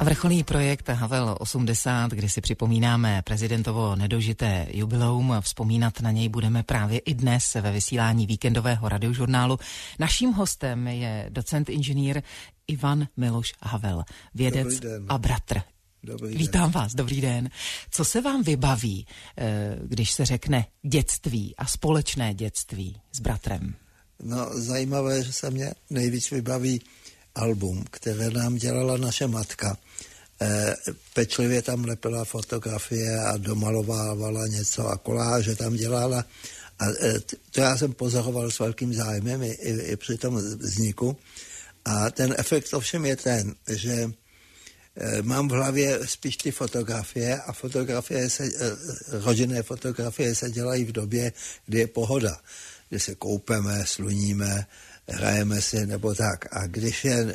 Vrcholný projekt Havel 80, kdy si připomínáme prezidentovo nedožité jubileum. Vzpomínat na něj budeme právě i dnes ve vysílání víkendového radiožurnálu. Naším hostem je docent inženýr Ivan Miloš Havel, vědec a bratr. Vítám vás, dobrý den. Co se vám vybaví, když se řekne dětství a společné dětství s bratrem? No, zajímavé, že se mě nejvíc vybaví album, které nám dělala naše matka. Pečlivě tam lepila fotografie a domalovávala něco a koláže tam dělala. A to já jsem pozoroval s velkým zájmem i při tom vzniku. A ten efekt ovšem je ten, že mám v hlavě spíš ty fotografie a rodinné fotografie se dělají v době, kdy je pohoda, kdy se koupeme, sluníme, hrajeme si nebo tak. A když je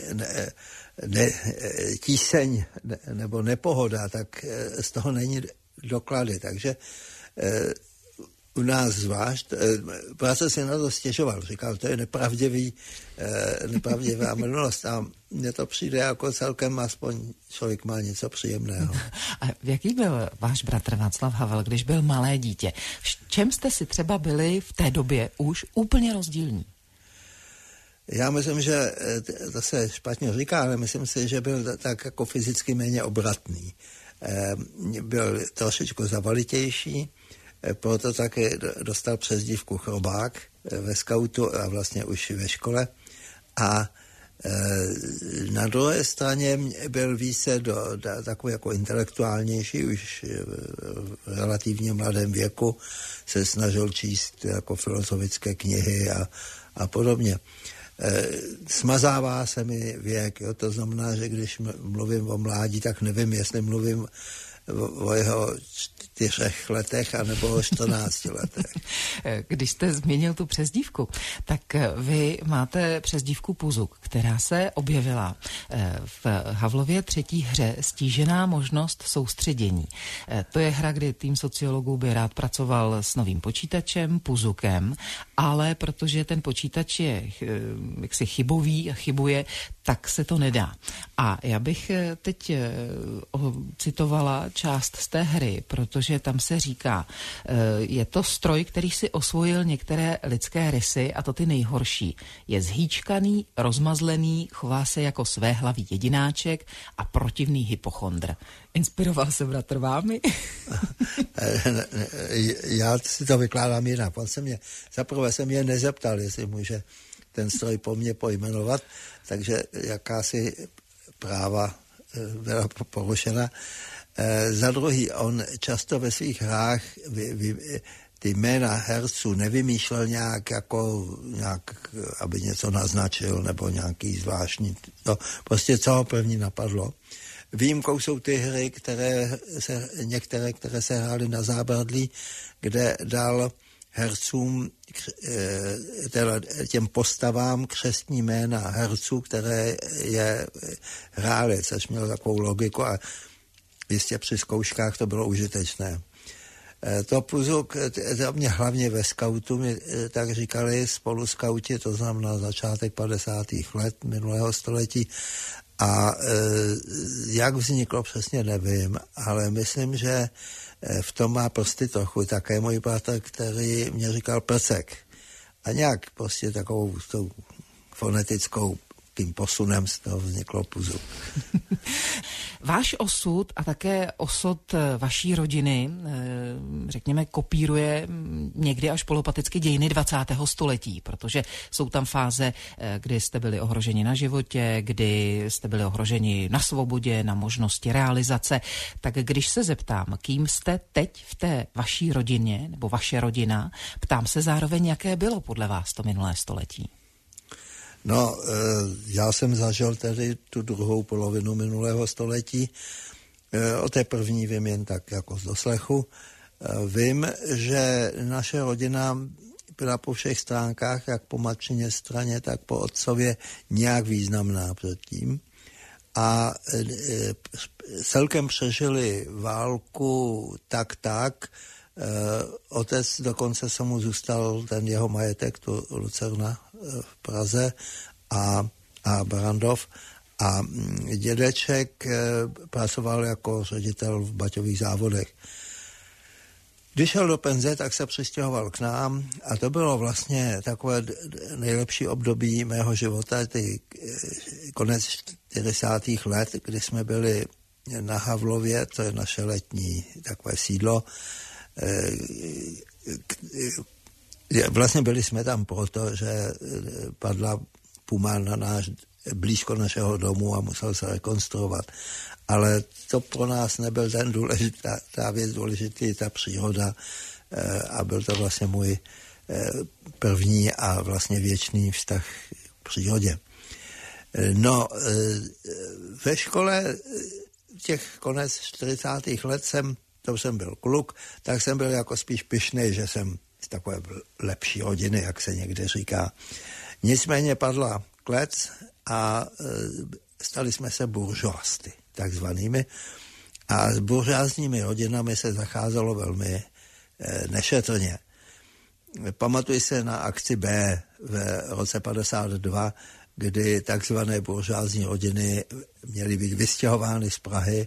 tíseň nebo nepohoda, tak z toho není doklady. Takže u nás zvlášť, bratr si na to stěžoval, říkal, to je nepravdivá minulost a mně to přijde jako celkem, aspoň člověk má něco příjemného. A jaký byl váš bratr Václav Havel, když byl malé dítě? V čem jste si třeba byli v té době už úplně rozdílní? Já myslím, že to se špatně říká, ale myslím si, že byl tak jako fyzicky méně obratný. Byl trošičku zavalitější, proto také dostal přezdívku Chrobák ve skautu a vlastně už ve škole. A na druhé straně byl více takový jako intelektuálnější, už v relativně mladém věku se snažil číst jako filozofické knihy a podobně. Smazává se mi věk, jo? To znamená, že když mluvím o mládí, tak nevím, jestli mluvím o jeho 4 letech anebo o 14 letech. Když jste zmínil tu přezdívku, tak vy máte přezdívku Puzuk, která se objevila v Havlově 3. hře Stížená možnost soustředění. To je hra, kdy tým sociologů by rád pracoval s novým počítačem, Puzukem, ale protože ten počítač je jaksi chybový a chybuje, tak se to nedá. A já bych teď citovala část z té hry, protože tam se říká, je to stroj, který si osvojil některé lidské rysy, a to ty nejhorší. Je zhýčkaný, rozmazlený, chová se jako svéhlavý jedináček a protivný hypochondr. Inspiroval se bratr vámi? Já si to vykládám jinak. Zaprvé se mě nezeptal, jestli může ten stroj po mně pojmenovat, takže jakási práva byla porušena. Za druhý, on často ve svých hrách ty jména herců nevymýšlel nějak, aby něco naznačil, nebo nějaký zvláštní, prostě co ho první napadlo. Výjimkou jsou ty hry, některé, které se hrály na zábradlí, kde dal hercům, těm postavám křestní jména herců, které je hrály, což mělo takovou logiku a jistě při zkouškách to bylo užitečné. To Puzuk, to mě hlavně ve skautu, mi tak říkali spoluskauti, to znamená začátek 50. let minulého století. A jak vzniklo, přesně nevím, ale myslím, že v tom má prostě trochu také můj bratr, který mě říkal Prcek. A nějak prostě takovou tou fonetickou tím posunem z toho vzniklo Puzuk. Váš osud a také osud vaší rodiny, řekněme, kopíruje někdy až polopaticky dějiny 20. století, protože jsou tam fáze, kdy jste byli ohroženi na životě, kdy jste byli ohroženi na svobodě, na možnosti realizace. Tak když se zeptám, kým jste teď v té vaší rodině, nebo vaše rodina, ptám se zároveň, jaké bylo podle vás to minulé století? No, já jsem zažil tedy tu druhou polovinu minulého století. O té první vím jen tak jako z doslechu. Vím, že naše rodina byla po všech stránkách, jak po matčině straně, tak po otcově nějak významná předtím. A celkem přežili válku tak. Otec dokonce se mu zůstal ten jeho majetek, tu Lucerna v Praze a Barandov. A dědeček pracoval jako ředitel v baťových závodech. Když šel do penze, tak se přistěhoval k nám a to bylo vlastně takové nejlepší období mého života, ty konec 40. let, kdy jsme byli na Havlově, to je naše letní takové sídlo. Vlastně byli jsme tam proto, že padla puma na náš blízko našeho domu a musel se rekonstruovat. Ale to pro nás nebyl ten ta věc důležitý, ta příroda a byl to vlastně můj první a vlastně věčný vztah k přírodě. No, ve škole těch konec 40. let jsem byl kluk, tak jsem byl jako spíš pyšnej, že jsem z takové lepší rodiny, jak se někde říká. Nicméně padla klec a stali jsme se buržoasty, takzvanými. A s buržoázními rodinami se zacházelo velmi nešetrně. Pamatuji se na akci B v roce 52, kdy takzvané buržoázní rodiny měly být vystěhovány z Prahy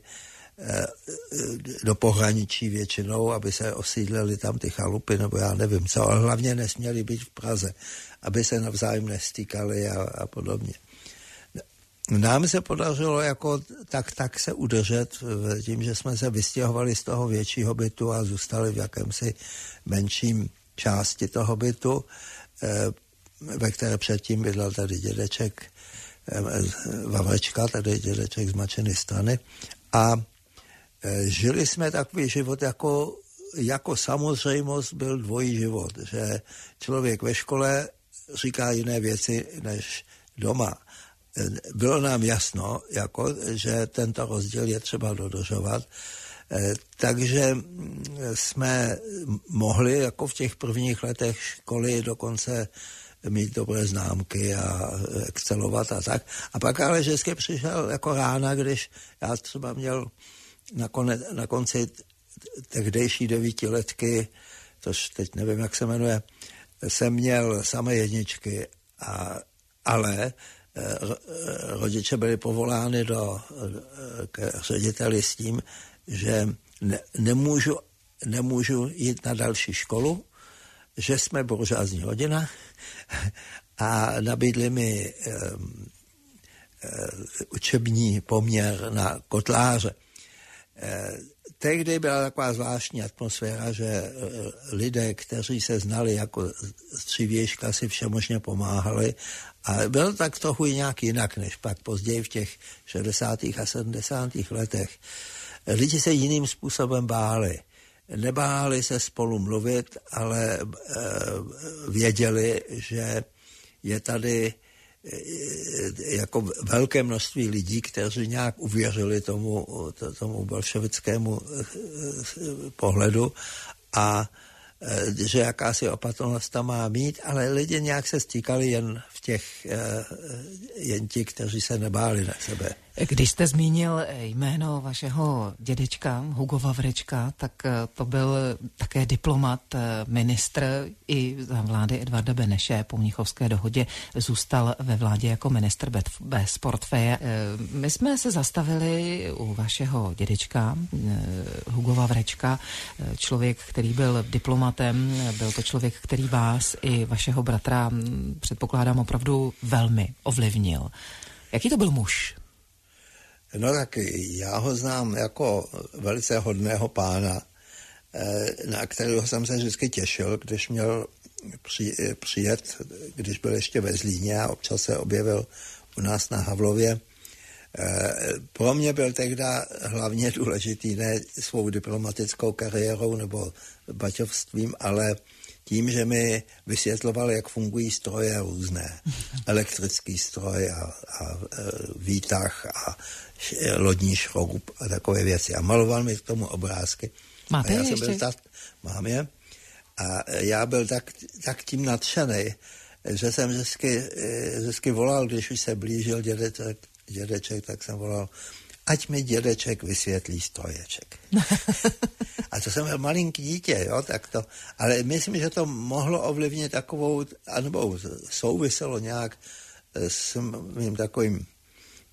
do pohraničí většinou, aby se osídlili tam ty chalupy, nebo já nevím co, ale hlavně nesměly být v Praze, aby se navzájem nestýkali a podobně. Nám se podařilo jako tak se udržet tím, že jsme se vystěhovali z toho většího bytu a zůstali v jakémsi menším části toho bytu, ve které předtím bydlel tady dědeček Vavrečka, tady dědeček z Matčiny strany. A žili jsme takový život jako samozřejmost byl dvojí život, že člověk ve škole říká jiné věci než doma. Bylo nám jasno, že tento rozdíl je třeba dodržovat, takže jsme mohli jako v těch prvních letech školy dokonce mít dobré známky a excelovat a tak. A pak ale vždycky přišel jako rána, když já třeba měl na konci tehdejší 9letky, tož teď nevím, jak se jmenuje, jsem měl samé jedničky, ale rodiče byli povolány k řediteli s tím, že nemůžu jít na další školu, že jsme buržoázní rodina a nabídli mi učební poměr na kotláře. Tehdy byla taková zvláštní atmosféra, že lidé, kteří se znali jako z dřívějška, si všemožně pomáhali a bylo tak trochu nějak jinak, než pak později v těch 60. a 70. letech. Lidi se jiným způsobem báli. Nebáli se spolu mluvit, ale věděli, že je tady jako velké množství lidí, kteří nějak uvěřili tomu bolševickému pohledu a že jakási opatrnost tam má mít, ale lidi nějak se stýkali jen ti, kteří se nebáli na sebe. Když jste zmínil jméno vašeho dědečka Hugo Vavrečka, tak to byl také diplomat, ministr i za vlády Edvarda Beneše. Po Mnichovské dohodě zůstal ve vládě jako ministr bez portfeje. My jsme se zastavili u vašeho dědečka Hugo Vavrečka, člověk, který byl diplomatem, byl to člověk, který vás i vašeho bratra, předpokládám, opravdu velmi ovlivnil. Jaký to byl muž? No tak já ho znám jako velice hodného pána, na kterého jsem se vždycky těšil, když měl přijet, když byl ještě ve Zlíně a občas se objevil u nás na Havlově. Pro mě byl tehdy hlavně důležitý ne svou diplomatickou kariérou nebo baťovstvím, ale tím, že mi vysvětloval, jak fungují stroje různé. Elektrický stroj a výtah a lodní šroub a takové věci. A maloval mi k tomu obrázky. Máte je ještě? Mám je. A já byl tak tím nadšený, že jsem vždycky volal, když už se blížil dědeček, tak jsem volal, ať mi dědeček vysvětlí stroječek. A to jsem byl malinký dítě, jo, tak to, ale myslím, že to mohlo ovlivnit takovou, anebo souviselo nějak s mým takovým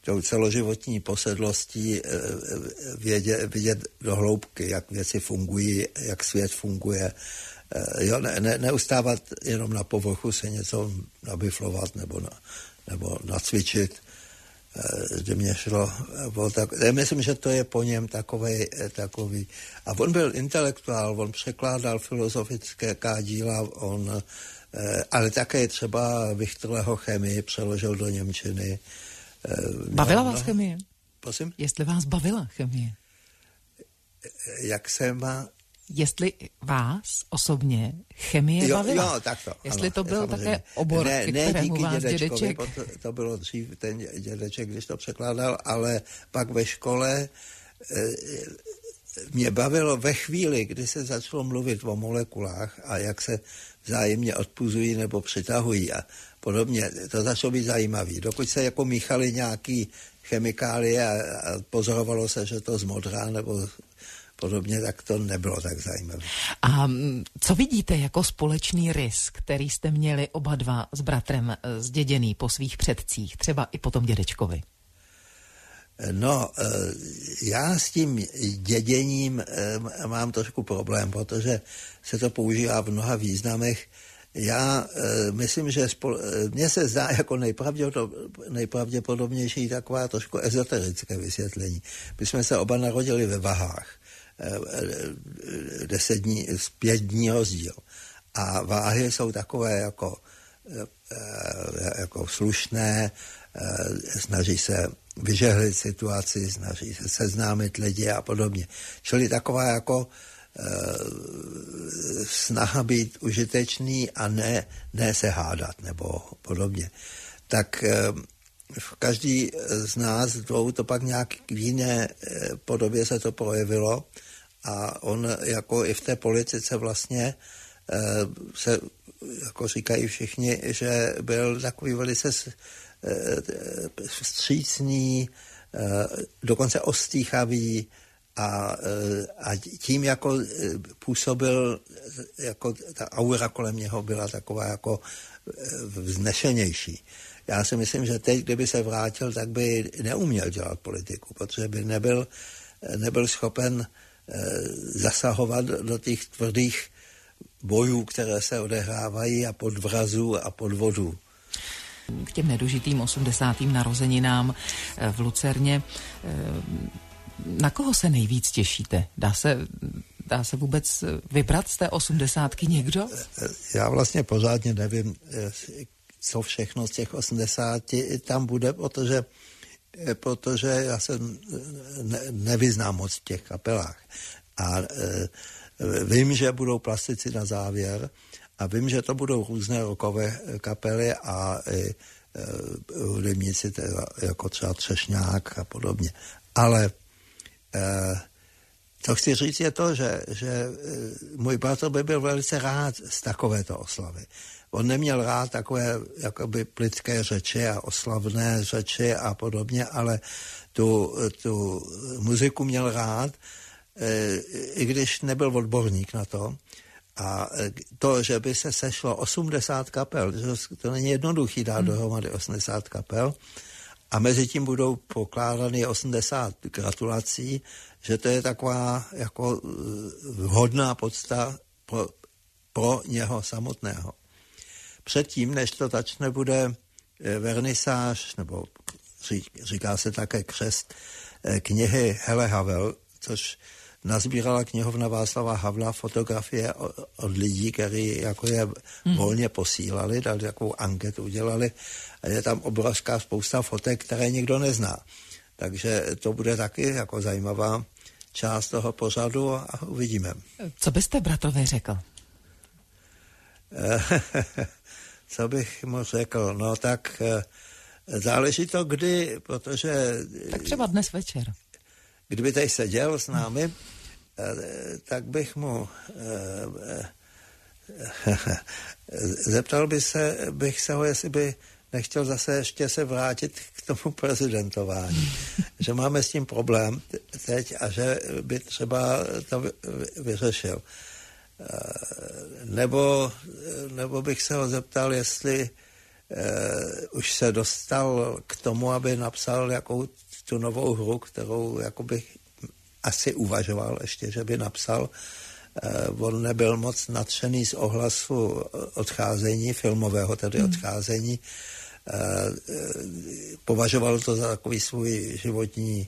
tou celoživotní posedlostí vidět do hloubky, jak věci fungují, jak svět funguje. Jo, neustávat jenom na povrchu se něco nabiflovat nebo nacvičit. Že mě šlo já myslím, že to je po něm takový. A on byl intelektuál, on překládal filozofické díla, ale také třeba Vichterleho chemii přeložil do němčiny. Bavila vás chemie? Prosím? Jestli vás bavila chemie? Jak se má... Jestli vás osobně chemie bavila? Jo, tak to. Jestli ano, to byl také obor, ke kterému vás dědeček... To bylo dřív, ten dědeček, když to překládal, ale pak ve škole mě bavilo ve chvíli, kdy se začalo mluvit o molekulách a jak se vzájemně odpuzují nebo přitahují a podobně. To začalo být zajímavý. Dokud se jako míchali nějaký chemikálie a pozorovalo se, že to zmodrá nebo podobně, tak to nebylo tak zajímavé. A co vidíte jako společný rys, který jste měli oba dva s bratrem zděděný po svých předcích, třeba i po tom dědečkovi? No, já s tím děděním mám trošku problém, protože se to používá v mnoha významech. Já myslím, že mně se zdá jako nejpravděpodobnější taková trošku ezoterické vysvětlení. My jsme se oba narodili ve vahách. 5 dní rozdíl. A váhy jsou takové jako slušné, snaží se vyžehlit situaci, snaží se seznámit lidi a podobně. Čili taková jako snaha být užitečný a ne se hádat nebo podobně. Tak v každý z nás dvou to pak nějak v jiné podobě se to projevilo a on jako i v té politice vlastně se, jako říkají všichni, že byl takový velice vstřícný, dokonce ostýchavý a tím jako působil, jako ta aura kolem něho byla taková jako vznešenější. Já si myslím, že teď, kdyby se vrátil, tak by neuměl dělat politiku, protože by nebyl schopen zasahovat do těch tvrdých bojů, které se odehrávají a podvrazů a podvodů. K těm nedožitým 80. narozeninám v Lucerně, na koho se nejvíc těšíte? Dá se vůbec vybrat z té 80 někdo? Já vlastně pořádně nevím, co všechno z těch 80 tam bude, protože já se nevyznám moc v těch kapelách. A vím, že budou plastici na závěr a vím, že to budou různé rockové kapely a hudebníci jako třeba Třešňák a podobně. Ale co chci říct je to, že můj bratr by byl velice rád z takovéto oslavy. On neměl rád takové jakoby plitké řeči a oslavné řeči a podobně, ale tu muziku měl rád, i když nebyl odborník na to. A to, že by se sešlo 80 kapel, to není jednoduchý dát dohromady 80 kapel, a mezi tím budou pokládány 80 gratulací, že to je taková jako vhodná podsta pro něho samotného. Předtím, než to začne, bude vernisáž, nebo říká se také křest knihy Hele Havel, což nazbírala knihovna Václava Havla fotografie od lidí, kteří jako je volně posílali, dali takovou anketu, udělali a je tam obrovská spousta fotek, které nikdo nezná. Takže to bude taky jako zajímavá část toho pořadu a uvidíme. Co byste bratrovi řekl? Co bych mu řekl? No tak záleží to kdy, protože... Tak třeba dnes večer. Kdyby tady seděl s námi, tak bych mu zeptal bych se ho, jestli by nechtěl zase ještě se vrátit k tomu prezidentování. Že máme s tím problém teď a že by třeba to vyřešil. Nebo bych se ho zeptal, jestli už se dostal k tomu, aby napsal jakou tu novou hru, kterou jakoby asi uvažoval ještě, že by napsal. On nebyl moc nadšený z ohlasu odcházení, filmového tedy odcházení. Považoval to za takový svůj životní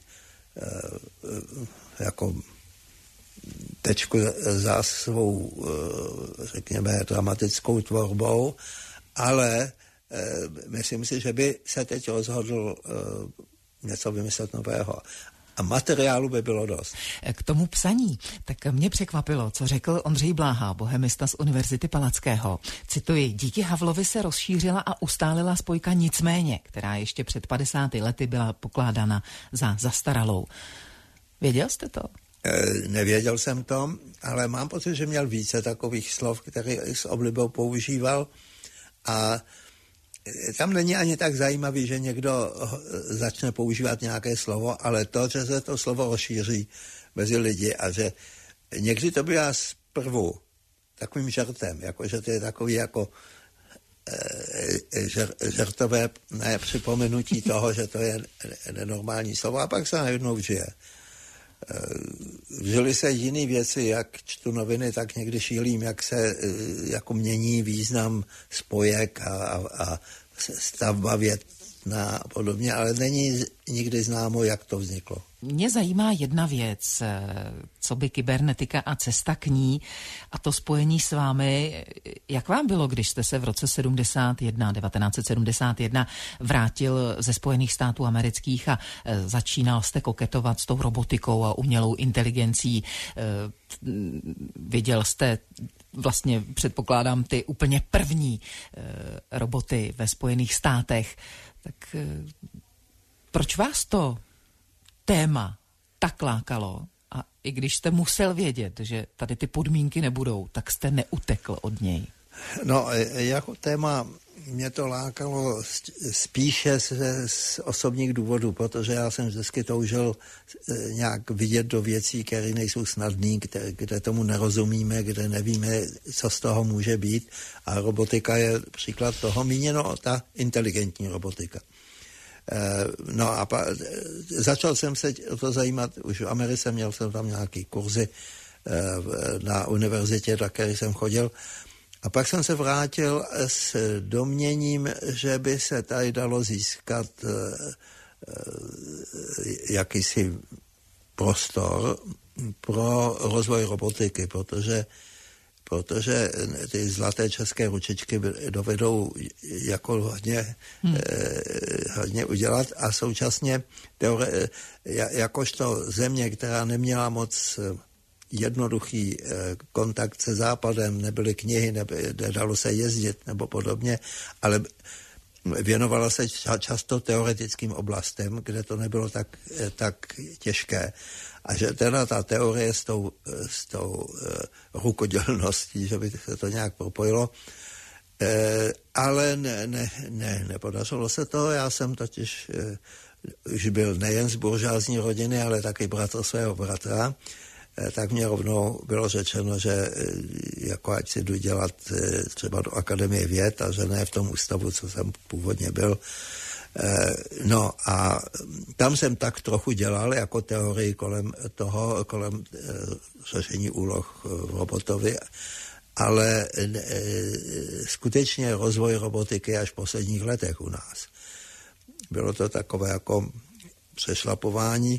jako tečku za svou, řekněme, dramatickou tvorbou, ale myslím si, že by se teď rozhodl něco vymyslet nového. A materiálu by bylo dost. K tomu psaní, tak mě překvapilo, co řekl Ondřej Bláha, bohemista z Univerzity Palackého. Cituji, díky Havlovi se rozšířila a ustálila spojka Nicméně, která ještě před 50 lety byla pokládána za zastaralou. Věděl jste to? Nevěděl jsem to, ale mám pocit, že měl více takových slov, které s oblibou používal a tam není ani tak zajímavý, že někdo začne používat nějaké slovo, ale to, že se to slovo rozšíří mezi lidi a že někdy to byla zprvu takovým žertem, jako že to je takový jako žertové připomenutí toho, že to je nenormální slovo a pak se najednou vžije. Vžily se jiné věci, jak čtu noviny, tak někdy šílím, jak se jako mění význam spojek a stavba větna a podobně, ale není nikdy známo, jak to vzniklo. Mě zajímá jedna věc, co by kybernetika a cesta k ní a to spojení s vámi. Jak vám bylo, když jste se v roce 1971 vrátil ze Spojených států amerických a začínal jste koketovat s tou robotikou a umělou inteligencí? Viděl jste vlastně, předpokládám, ty úplně první roboty ve Spojených státech. Tak proč vás to téma tak lákalo a i když jste musel vědět, že tady ty podmínky nebudou, tak jste neutekl od něj? No, jako téma mě to lákalo spíše z osobních důvodů, protože já jsem vždycky toužil nějak vidět do věcí, které nejsou snadné, kde tomu nerozumíme, kde nevíme, co z toho může být. A robotika je příklad toho, míněno ta inteligentní robotika. No a začal jsem se o to zajímat už v Americe, měl jsem tam nějaký kurzy na univerzitě, do které jsem chodil. A pak jsem se vrátil s domněním, že by se tady dalo získat jakýsi prostor pro rozvoj robotiky, protože ty zlaté české ručičky dovedou jako hodně udělat a současně jakožto země, která neměla moc jednoduchý kontakt se západem, nebyly knihy, nedalo se jezdit nebo podobně, ale věnovala se často teoretickým oblastem, kde to nebylo tak těžké. A že teda ta teorie s tou rukodělností, že by se to nějak propojilo, ale nepodařilo se to. Já jsem totiž už byl nejen z buržoazní rodiny, ale taky bratr svého bratra, tak mě rovnou bylo řečeno, že jako ať si jdu dělat třeba do Akademie věd a že ne v tom ústavu, co jsem původně byl. No a tam jsem tak trochu dělal jako teorii kolem řešení úloh v robotovi, ale skutečně rozvoj robotiky až v posledních letech u nás. Bylo to takové jako přešlapování.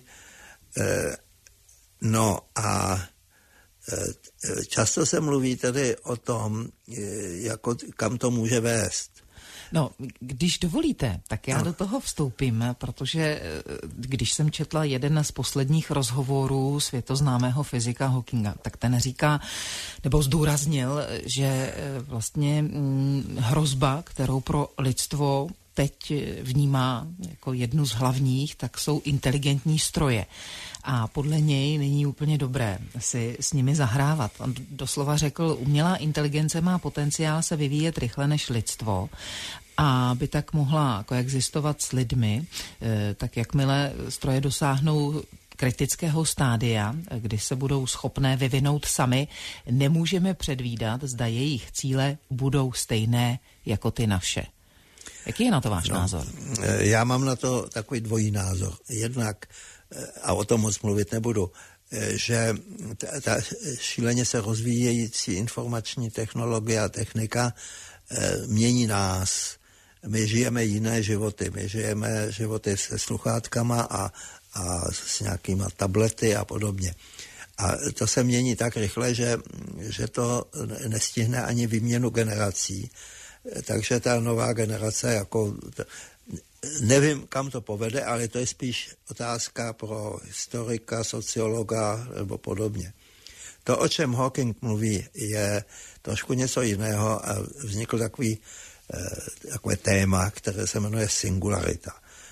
No a často se mluví tedy o tom, jako kam to může vést. No, když dovolíte, tak já do toho vstoupím, protože když jsem četla jeden z posledních rozhovorů světoznámého fyzika Hawkinga, tak ten říká, nebo zdůraznil, že vlastně hrozba, kterou pro lidstvo teď vnímá jako jednu z hlavních, tak jsou inteligentní stroje. A podle něj není úplně dobré si s nimi zahrávat. On doslova řekl, umělá inteligence má potenciál se vyvíjet rychle než lidstvo a by tak mohla koexistovat s lidmi, tak jakmile stroje dosáhnou kritického stádia, kdy se budou schopné vyvinout sami, nemůžeme předvídat, zda jejich cíle budou stejné jako ty naše. Jaký je na to váš názor? Já mám na to takový dvojí názor. Jednak, a o tom moc mluvit nebudu, že ta šíleně se rozvíjející informační technologie a technika mění nás. My žijeme jiné životy. My žijeme životy se sluchátkama a s nějakýma tablety a podobně. A to se mění tak rychle, že to nestihne ani výměnu generací. Takže ta nová generace, jako nevím, kam to povede, ale to je spíš otázka pro historika, sociologa nebo podobně. To, o čem Hawking mluví, je trošku něco jiného a vznikl takové téma, které se jmenuje singularita.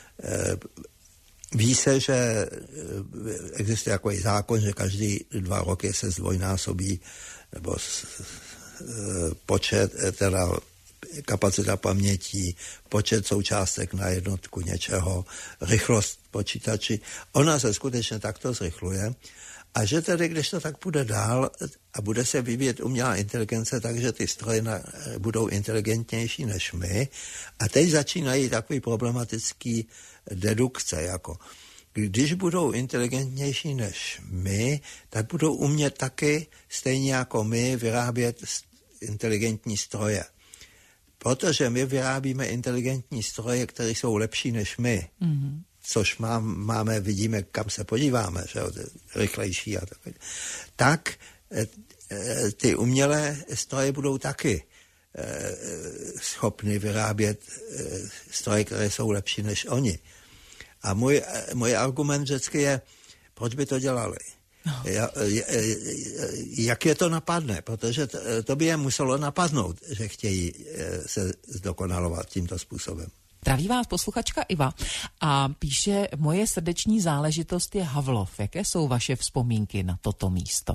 Ví se, že existuje takový zákon, že každý 2 roky se zdvojnásobí nebo počet, teda kapacita paměti, počet součástek na jednotku něčeho, rychlost počítači. Ona se skutečně takto zrychluje a že tedy, když to tak půjde dál a bude se vyvíjet umělá inteligence, takže ty stroje budou inteligentnější než my. A teď začínají takový problematický dedukce, jako když budou inteligentnější než my, tak budou umět taky, stejně jako my, vyrábět inteligentní stroje. Protože my vyrábíme inteligentní stroje, které jsou lepší než my, což máme, vidíme, kam se podíváme, že rychlejší a takový. Tak ty umělé stroje budou taky schopny vyrábět stroje, které jsou lepší než oni. A můj argument vždycky je, proč by to dělali? No. Jak je to napadne? Protože to by je muselo napadnout, že chtějí se zdokonalovat tímto způsobem. Zdraví vás posluchačka Iva a píše, moje srdeční záležitost je Havlov. Jaké jsou vaše vzpomínky na toto místo?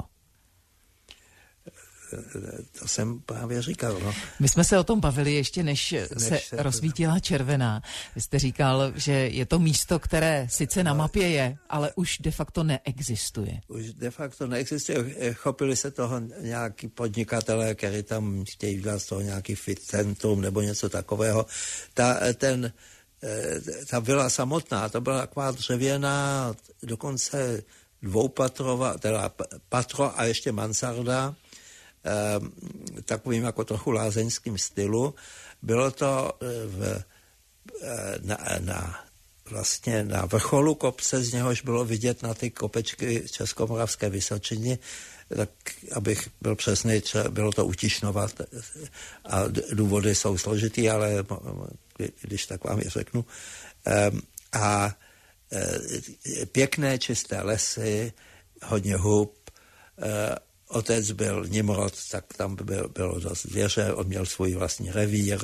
To jsem právě říkal. No. My jsme se o tom bavili ještě, než se rozsvítila červená. Vy jste říkal, že je to místo, které sice na mapě je, ale už de facto neexistuje. Už de facto neexistuje. Chopili se toho nějaký podnikatelé, kteří tam chtějí dělat z toho nějaký fit centrum nebo něco takového. Ta vila samotná, to byla taková dřevěná, dokonce dvoupatrová, teda patro a ještě mansarda, takovým jako trochu lázeňským stylu. Bylo to vlastně na vrcholu kopce, z něhož bylo vidět na ty kopečky Českomoravské Vysočiny, tak abych byl přesný, bylo to utišňovat a důvody jsou složitý, ale když tak vám je řeknu. A pěkné čisté lesy, hodně hub, otec byl Nimrod, tak tam bylo dost zvěře, on měl svůj vlastní revír,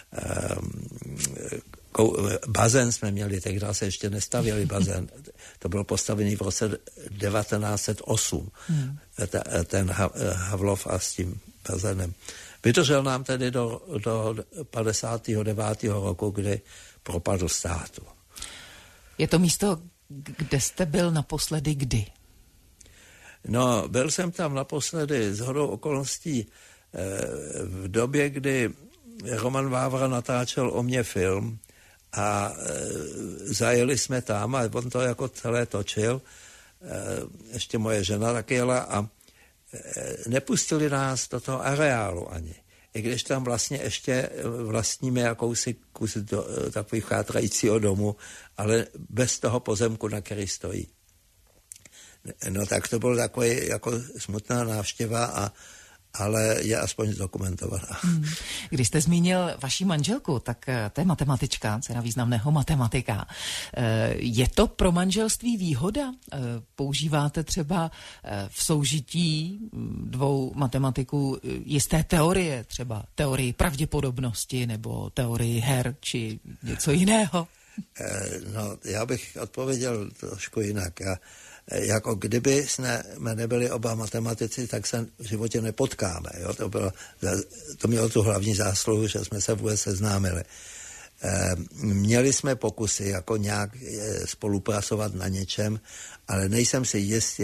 bazén jsme měli, tehdy se ještě nestavěli bazén, to bylo postavený v roce 1908, ten Havlov a s tím bazénem. Vydržel nám tedy do 59. roku, kdy propadl státu. Je to místo, kde jste byl naposledy kdy? No, byl jsem tam naposledy shodou okolností v době, kdy Roman Vávra natáčel o mě film a zajeli jsme tam a on to jako celé točil. Ještě moje žena taky jela a nepustili nás do toho areálu ani. I když tam vlastně ještě vlastníme jakousi kus takových chátrajícího domu, ale bez toho pozemku, na který stojí. No tak to bylo takové jako smutná návštěva, ale je aspoň zdokumentovaná. Když jste zmínil vaši manželku, tak to je matematička, dcera významného matematika. Je to pro manželství výhoda? Používáte třeba v soužití 2 matematiků jisté teorie, třeba teorii pravděpodobnosti nebo teorii her, či něco jiného? No, já bych odpověděl trošku jinak. Jako kdyby jsme nebyli oba matematici, tak se v životě nepotkáme. Jo? To mělo tu hlavní zásluhu, že jsme se vůbec seznámili. Měli jsme pokusy jako nějak spolupracovat na něčem, ale nejsem si jist,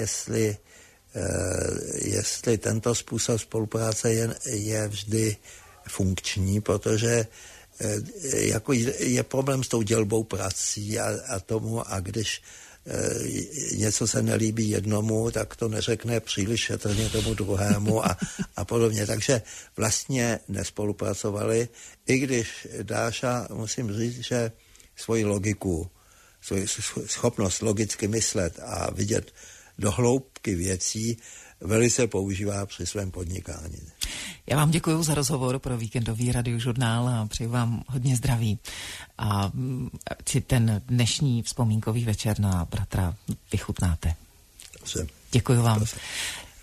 jestli tento způsob spolupráce je vždy funkční, protože jako je problém s tou dělbou prací a tomu, a když něco se nelíbí jednomu, tak to neřekne příliš šetrně tomu druhému a podobně. Takže vlastně nespolupracovali, i když Dáša, musím říct, že svoji logiku, svoji schopnost logicky myslet a vidět do hloubky věcí velice používá při svém podnikání. Já vám děkuji za rozhovor pro víkendový radiožurnál a přeji vám hodně zdraví. A si ten dnešní vzpomínkový večer na bratra vychutnáte. Dobře. Děkuji vám. Dobře.